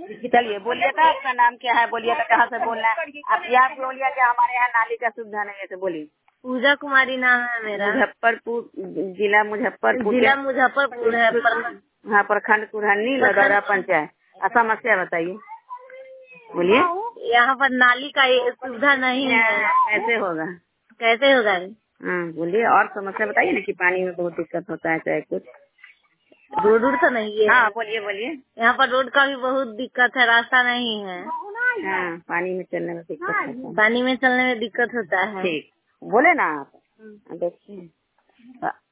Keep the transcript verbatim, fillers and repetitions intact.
चलिए बोलिए तो आपका नाम क्या है, बोलिए तो कहाँ से बोलना है आप। यहाँ बोलिए कि हमारे यहाँ नाली का सुविधा नहीं है तो बोलिए। पूजा कुमारी नाम है मेरा। मुजफ्फरपुर जिला मुजफ्फरपुर जिला मुजफ्फरपुर है। हाँ प्रखंड कुरहनी लदौरा पंचायत। समस्या बताइए बोलिए। यहाँ पर नाली का सुविधा नहीं है। कैसे होगा कैसे होगा? हाँ बोलिए और समस्या बताइए ना कि पानी में बहुत दिक्कत होता है चाहे कुछ। रोड उड तो नहीं है। हाँ बोलिए बोलिए। यहाँ पर रोड का भी बहुत दिक्कत है, रास्ता नहीं है। हाँ पानी में चलने में दिक्कत होता है। पानी में चलने में दिक्कत होता है। ठीक बोले ना आप देखिए।